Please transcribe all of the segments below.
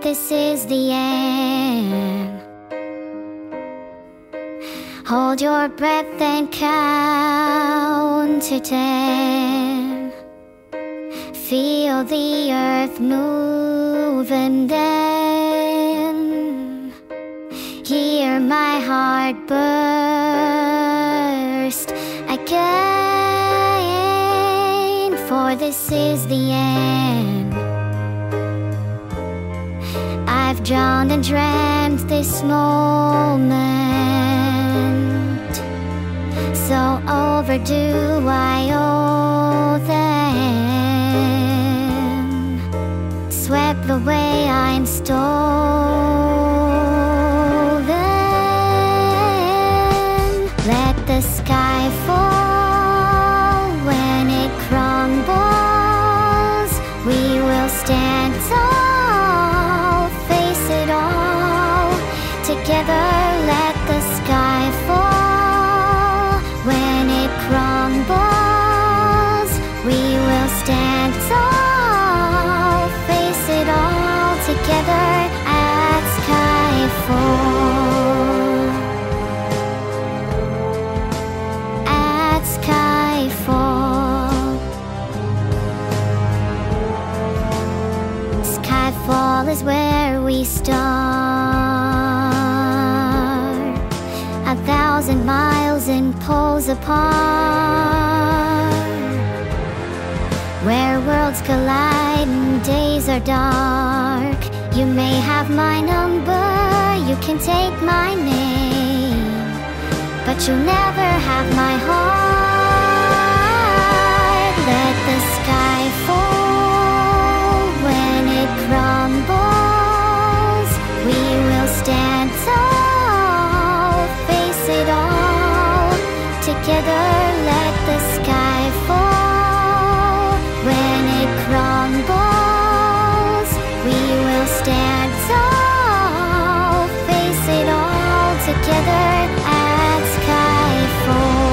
this is the end. Hold your breath and count to 10. Feel the earth move and then hear my heart burst again. For this is the end. I've drowned and dreamt this moment, so overdue I owe them. Swept away I'm stolen. Let the sky fall. When it crumbles, we will stand tall, face it all together. Let the sky fall. When it crumbles, we will stand tall, face it all together at skyfall. At skyfall. Skyfall is where we start, 1,000 miles and poles apart, where worlds collide and days are dark. You may have my number, you can take my name, but you'll never have my heart. Let the sky fall. When it crumbles, we will stand tall, face it all together. Let the sky fall. When it crumbles, we will stand tall, face it all together at skyfall.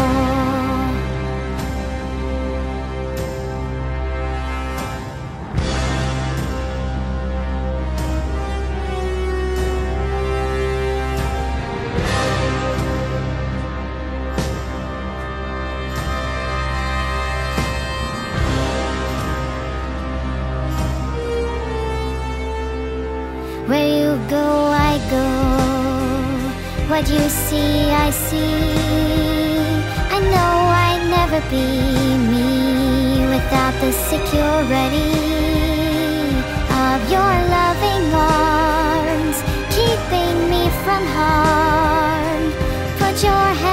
Where you go, I go. What you see, I see. I know I'd never be me without the security of your loving arms, keeping me from harm. Put your hand